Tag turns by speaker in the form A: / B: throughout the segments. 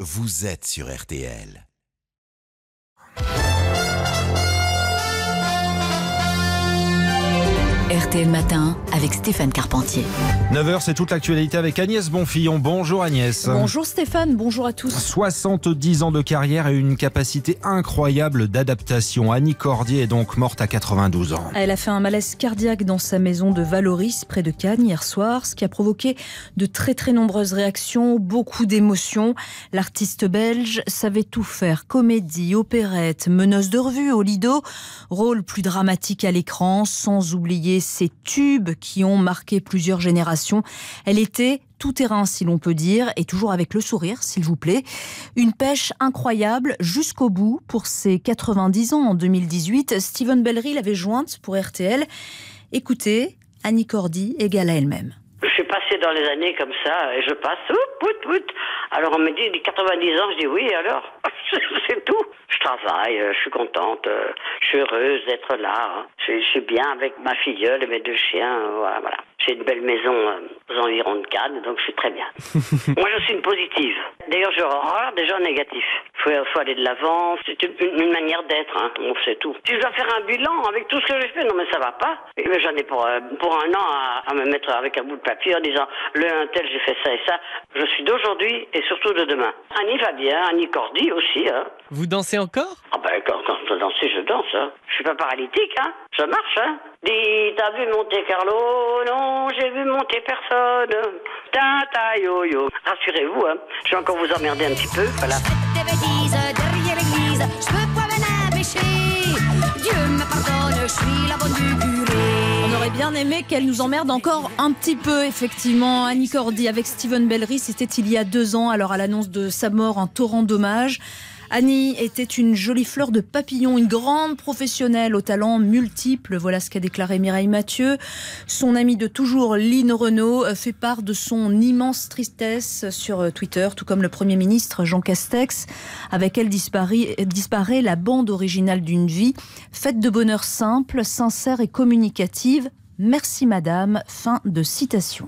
A: vous êtes sur RTL.
B: RTL Matin avec Stéphane Carpentier.
C: 9h, c'est toute l'actualité avec Agnès Bonfillon. Bonjour Agnès.
D: Bonjour Stéphane, bonjour à tous.
C: 70 ans de carrière et une capacité incroyable d'adaptation. Annie Cordy est donc morte à 92 ans.
D: Elle a fait un malaise cardiaque dans sa maison de Valoris, près de Cannes, hier soir, ce qui a provoqué de très nombreuses réactions, beaucoup d'émotions. L'artiste belge savait tout faire, comédie, opérette, meneuse de revue au Lido, rôle plus dramatique à l'écran, sans oublier ses tubes qui ont marqué plusieurs générations. Elle était tout terrain, si l'on peut dire, et toujours avec le sourire, s'il vous plaît. Une pêche incroyable jusqu'au bout pour ses 90 ans en 2018. Steven Bellery l'avait jointe pour RTL. Écoutez, Annie Cordy égale à elle-même.
E: Je suis passée dans les années comme ça, et je passe, Alors on me dit, 90 ans, je dis oui, alors c'est tout. Je travaille, je suis contente, je suis heureuse d'être là. Je suis bien avec ma filleule et mes 2 chiens, voilà. J'ai une belle maison aux environs de Cannes, donc je suis très bien. Moi, je suis une positive. D'ailleurs, j'ai horreur des gens négatifs. Il faut aller de l'avant, c'est une manière d'être, on sait tout. Si je dois faire un bilan avec tout ce que j'ai fait, non mais ça va pas. Et j'en ai pour un an à me mettre avec un bout de papier en disant, un tel, j'ai fait ça et ça. Je suis d'aujourd'hui et surtout de demain. Annie va bien, Annie Cordy aussi.
F: Vous dansez encore ?
E: Ah ben, quand je dois danser, je danse. Je suis pas paralytique, je marche. Dis, t'as vu monter Carlo? Non, j'ai vu monter personne. Tata yo-yo. Rassurez-vous, je vais encore vous emmerder un petit peu, voilà.
G: Des bêtises derrière l'église, je peux pas venir pécher. Dieu me pardonne, je suis la bonne du curé.
D: On aurait bien aimé qu'elle nous emmerde encore un petit peu, effectivement. Annie Cordy avec Steven Bellery, c'était il y a 2 ans. Alors à l'annonce de sa mort, un torrent d'hommages. Annie était une jolie fleur de papillon, une grande professionnelle aux talents multiples. Voilà ce qu'a déclaré Mireille Mathieu. Son amie de toujours, Line Renaud, fait part de son immense tristesse sur Twitter, tout comme le Premier ministre Jean Castex. Avec elle disparaît la bande originale d'une vie, faite de bonheur simple, sincère et communicative. Merci madame. Fin de citation.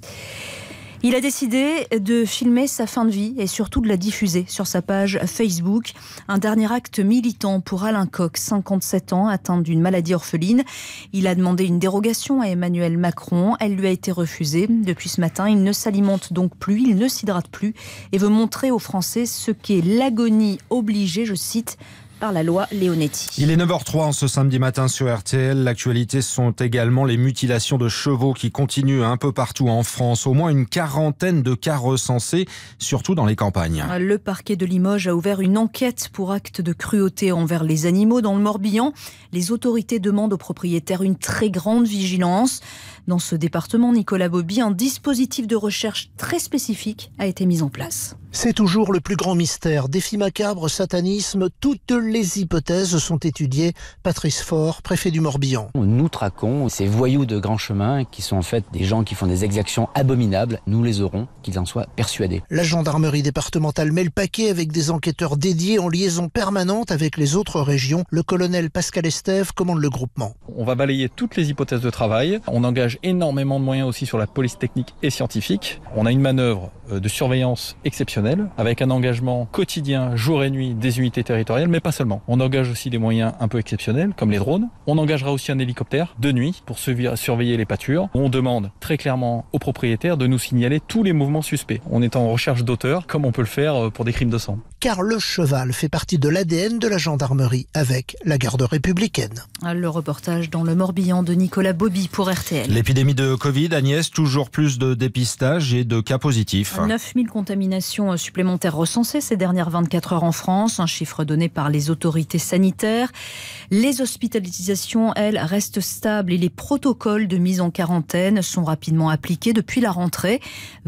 D: Il a décidé de filmer sa fin de vie et surtout de la diffuser sur sa page Facebook. Un dernier acte militant pour Alain Koch, 57 ans, atteint d'une maladie orpheline. Il a demandé une dérogation à Emmanuel Macron. Elle lui a été refusée. Depuis ce matin, il ne s'alimente donc plus, il ne s'hydrate plus et veut montrer aux Français ce qu'est l'agonie obligée, je cite, par la loi Leonetti.
C: Il est 9h03 en ce samedi matin sur RTL. L'actualité sont également les mutilations de chevaux qui continuent un peu partout en France. Au moins une 40aine de cas recensés, surtout dans les campagnes.
D: Le parquet de Limoges a ouvert une enquête pour acte de cruauté envers les animaux dans le Morbihan. Les autorités demandent aux propriétaires une très grande vigilance. Dans ce département, Nicolas Bobby, un dispositif de recherche très spécifique a été mis en place.
H: C'est toujours le plus grand mystère. Défi macabre, satanisme, toutes les hypothèses sont étudiées. Patrice Faure, préfet du Morbihan.
I: Nous traquons ces voyous de grand chemin qui sont en fait des gens qui font des exactions abominables. Nous les aurons, qu'ils en soient persuadés.
H: La gendarmerie départementale met le paquet avec des enquêteurs dédiés en liaison permanente avec les autres régions. Le colonel Pascal Estève commande le groupement.
J: On va balayer toutes les hypothèses de travail. On engage énormément de moyens aussi sur la police technique et scientifique. On a une manœuvre de surveillance exceptionnelle avec un engagement quotidien, jour et nuit des unités territoriales, mais pas seulement. On engage aussi des moyens un peu exceptionnels comme les drones. On engagera aussi un hélicoptère de nuit pour surveiller les pâtures. On demande très clairement aux propriétaires de nous signaler tous les mouvements suspects. On est en recherche d'auteurs comme on peut le faire pour des crimes de sang.
H: Car le cheval fait partie de l'ADN de la gendarmerie avec la garde républicaine.
D: Le reportage dans le Morbihan de Nicolas Bobby pour RTL.
C: L'épidémie de Covid, Agnès, toujours plus de dépistage et de cas positifs.
D: 9000 contaminations supplémentaires recensées ces dernières 24 heures en France, un chiffre donné par les autorités sanitaires. Les hospitalisations, elles, restent stables et les protocoles de mise en quarantaine sont rapidement appliqués depuis la rentrée.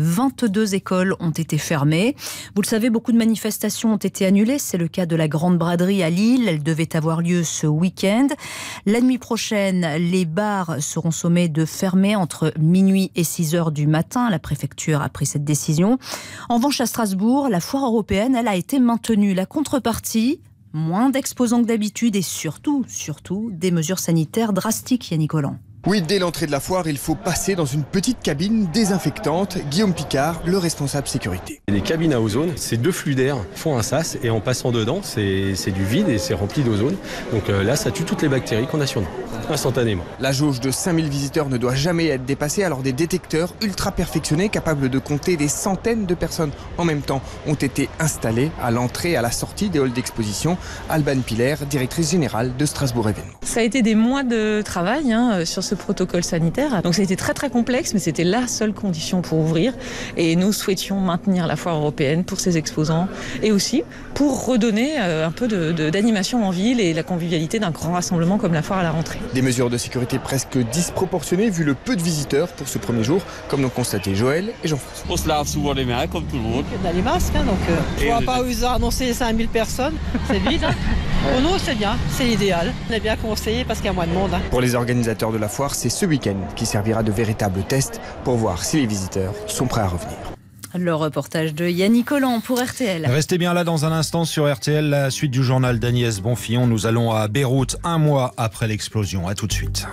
D: 22 écoles ont été fermées. Vous le savez, beaucoup de manifestations ont été annulées. C'est le cas de la Grande Braderie à Lille. Elle devait avoir lieu ce week-end. La nuit prochaine, les bars seront sommés de fermer entre minuit et 6 heures du matin. La préfecture a pris cette décision. En revanche, à Strasbourg, la foire européenne, elle a été maintenue. La contrepartie, moins d'exposants que d'habitude et surtout, des mesures sanitaires drastiques, Yannick Collant.
F: Oui, dès l'entrée de la foire, il faut passer dans une petite cabine désinfectante. Guillaume Picard, le responsable sécurité.
K: Les cabines à ozone, c'est 2 flux d'air font un sas et en passant dedans, c'est du vide et c'est rempli d'ozone. Donc là, ça tue toutes les bactéries qu'on a sur nous, instantanément.
F: La jauge de 5000 visiteurs ne doit jamais être dépassée, alors des détecteurs ultra perfectionnés capables de compter des centaines de personnes en même temps ont été installés à l'entrée et à la sortie des halls d'exposition. Alban Piller, directrice générale de Strasbourg Événements.
L: Ça a été des mois de travail sur ce protocole sanitaire. Donc ça a été très très complexe, mais c'était la seule condition pour ouvrir. Et nous souhaitions maintenir la foire européenne pour ses exposants et aussi pour redonner un peu d'animation en ville et la convivialité d'un grand rassemblement comme la foire à la rentrée.
F: Des mesures de sécurité presque disproportionnées vu le peu de visiteurs pour ce premier jour, comme l'ont constaté Joël et Jean-François.
M: On se lave souvent les mains comme tout le monde.
N: On a les masques, donc on ne va pas vous annoncer 5000 personnes, c'est vide. Pour nous, c'est bien, c'est l'idéal. On est bien conseillé parce qu'il y a moins de monde.
F: Pour les organisateurs de la foire, c'est ce week-end qui servira de véritable test pour voir si les visiteurs sont prêts à revenir.
D: Le reportage de Yannick Collant pour RTL.
C: Restez bien là dans un instant sur RTL, la suite du journal d'Agnès Bonfillon. Nous allons à Beyrouth, un mois après l'explosion. À tout de suite.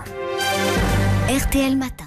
B: RTL Matin.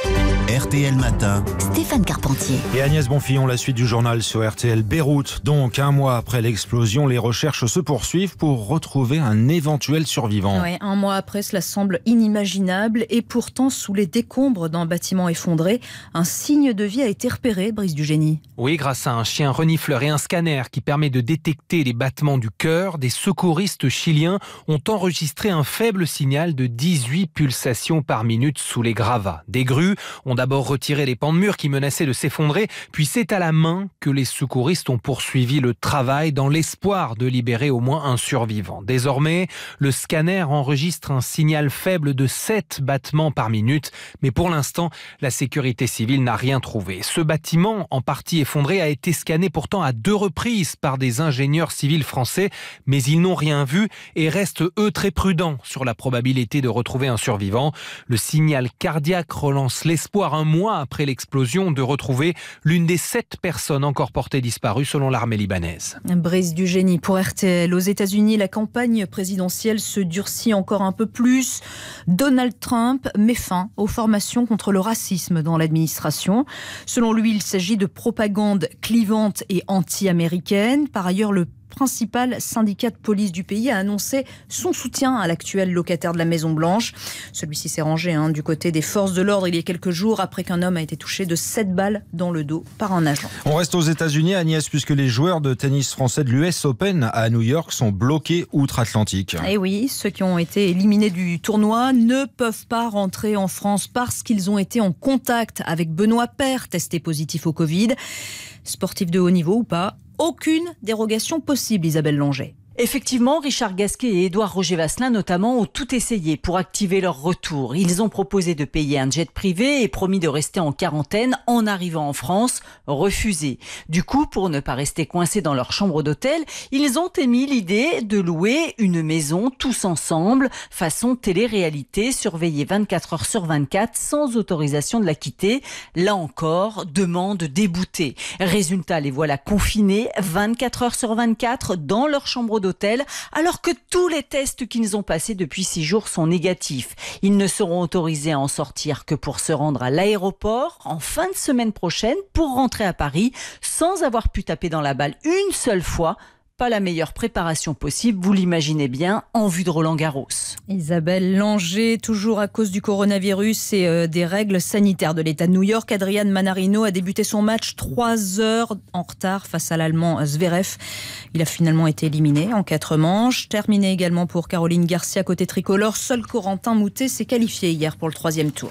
A: RTL Matin.
B: Stéphane Carpentier.
C: Et Agnès Bonfillon, la suite du journal sur RTL. Beyrouth, donc un mois après l'explosion, les recherches se poursuivent pour retrouver un éventuel survivant.
D: Ouais, un mois après, cela semble inimaginable et pourtant sous les décombres d'un bâtiment effondré, un signe de vie a été repéré, Brice Dugénie.
O: Oui, grâce à un chien renifleur et un scanner qui permet de détecter les battements du cœur, des secouristes chiliens ont enregistré un faible signal de 18 pulsations par minute sous les gravats. Des grues ont d'abord retiré les pans de mur qui menaçaient de s'effondrer, puis c'est à la main que les secouristes ont poursuivi le travail dans l'espoir de libérer au moins un survivant. Désormais, le scanner enregistre un signal faible de 7 battements par minute, mais pour l'instant, la sécurité civile n'a rien trouvé. Ce bâtiment, en partie effondré, a été scanné pourtant à 2 reprises par des ingénieurs civils français, mais ils n'ont rien vu et restent eux très prudents sur la probabilité de retrouver un survivant. Le signal cardiaque relance l'espoir un mois après l'explosion de retrouver l'une des 7 personnes encore portées disparues selon l'armée libanaise.
D: Brice Dugénie pour RTL. Aux États-Unis, la campagne présidentielle se durcit encore un peu plus. Donald Trump met fin aux formations contre le racisme dans l'administration. Selon lui, il s'agit de propagande clivante et anti-américaine. Par ailleurs, le principal syndicat de police du pays a annoncé son soutien à l'actuel locataire de la Maison-Blanche. Celui-ci s'est rangé du côté des forces de l'ordre il y a quelques jours après qu'un homme a été touché de 7 balles dans le dos par un agent.
C: On reste aux États-Unis, Agnès, puisque les joueurs de tennis français de l'US Open à New York sont bloqués outre-Atlantique.
D: Et oui, ceux qui ont été éliminés du tournoi ne peuvent pas rentrer en France parce qu'ils ont été en contact avec Benoît Paire, testé positif au Covid. Sportif de haut niveau ou pas, aucune dérogation possible, Isabelle Langer.
P: Effectivement, Richard Gasquet et Édouard Roger-Vasselin notamment ont tout essayé pour activer leur retour. Ils ont proposé de payer un jet privé et promis de rester en quarantaine en arrivant en France, refusé. Du coup, pour ne pas rester coincés dans leur chambre d'hôtel, ils ont émis l'idée de louer une maison tous ensemble, façon télé-réalité, surveillée 24 heures sur 24 sans autorisation de la quitter. Là encore, demande déboutée. Résultat, les voilà confinés 24 heures sur 24 dans leur chambre d'hôtel, alors que tous les tests qu'ils ont passés depuis 6 jours sont négatifs. Ils ne seront autorisés à en sortir que pour se rendre à l'aéroport en fin de semaine prochaine pour rentrer à Paris sans avoir pu taper dans la balle une seule fois. Pas la meilleure préparation possible, vous l'imaginez bien, en vue de Roland-Garros.
D: Isabelle Langer, toujours à cause du coronavirus et des règles sanitaires de l'État de New York, Adrian Manarino a débuté son match 3 heures en retard face à l'Allemand Zverev. Il a finalement été éliminé en 4 manches. Terminé également pour Caroline Garcia côté tricolore. Seul Corentin Moutet s'est qualifié hier pour le 3e tour.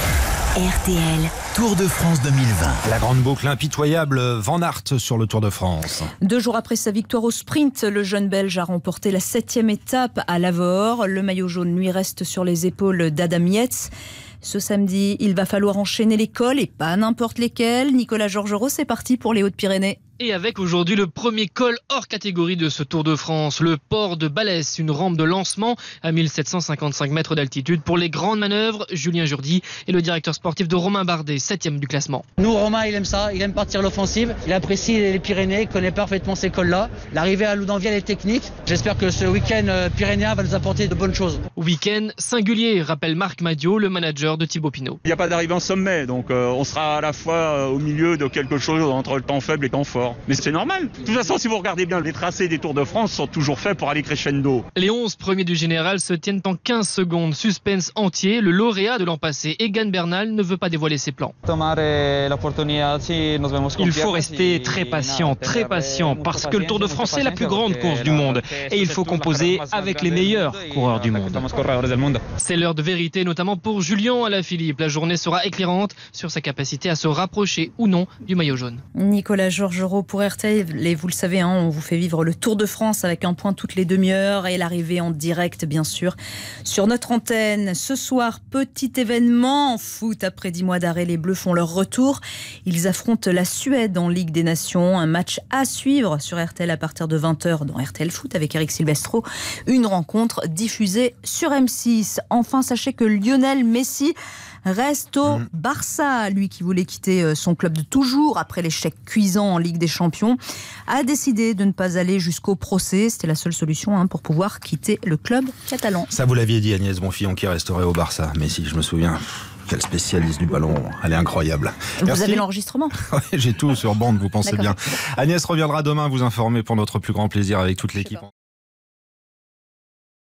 B: RTL.
A: Tour de France 2020.
C: La grande boucle impitoyable Van Aert sur le Tour de France.
D: 2 jours après sa victoire au sprint, le jeune Belge a remporté la 7e étape à Lavore. Le maillot jaune lui reste sur les épaules d'Adam Yates. Ce samedi, il va falloir enchaîner les cols et pas n'importe lesquels. Nicolas Georgerot, c'est parti pour les Hautes-Pyrénées.
Q: Et avec aujourd'hui le premier col hors catégorie de ce Tour de France, le port de Balès, une rampe de lancement à 1755 mètres d'altitude pour les grandes manœuvres. Julien Jourdi est le directeur sportif de Romain Bardet, 7e du classement.
R: Nous, Romain, il aime ça, il aime partir l'offensive, il apprécie les Pyrénées, il connaît parfaitement ces cols-là. L'arrivée à Loudanvielle est technique. J'espère que ce week-end pyrénéen va nous apporter de bonnes choses.
Q: Week-end singulier, rappelle Marc Madiot, le manager de Thibaut Pinot.
S: Il n'y a pas d'arrivée en sommet, donc on sera à la fois au milieu de quelque chose entre le temps faible et le temps fort. Mais c'est normal. De toute façon, si vous regardez bien, les tracés des Tours de France sont toujours faits pour aller crescendo.
Q: Les 11 premiers du général se tiennent en 15 secondes. Suspense entier. Le lauréat de l'an passé, Egan Bernal, ne veut pas dévoiler ses plans.
T: Il faut rester très patient, parce que le Tour de France est la plus grande course du monde. Et il faut composer avec les meilleurs coureurs du monde.
Q: C'est l'heure de vérité, notamment pour Julien Alaphilippe. La journée sera éclairante sur sa capacité à se rapprocher ou non du maillot jaune.
D: Nicolas Georgerot pour RTL, et vous le savez, on vous fait vivre le Tour de France avec un point toutes les demi-heures et l'arrivée en direct, bien sûr, sur notre antenne. Ce soir, petit événement en foot. Après 10 mois d'arrêt, les Bleus font leur retour. Ils affrontent la Suède en Ligue des Nations. Un match à suivre sur RTL à partir de 20h dans RTL Foot avec Eric Silvestro. Une rencontre diffusée sur M6. Enfin, sachez que Lionel Messi reste au Barça. Lui qui voulait quitter son club de toujours après l'échec cuisant en Ligue des Champions a décidé de ne pas aller jusqu'au procès. C'était la seule solution pour pouvoir quitter le club catalan.
C: Ça, vous l'aviez dit, Agnès Bonfillon, qui resterait au Barça. Mais si, je me souviens. Quel spécialiste du ballon, elle est incroyable.
D: Vous avez l'enregistrement ?
C: Oui, j'ai tout sur bande, vous pensez bien. Agnès reviendra demain vous informer pour notre plus grand plaisir avec toute l'équipe.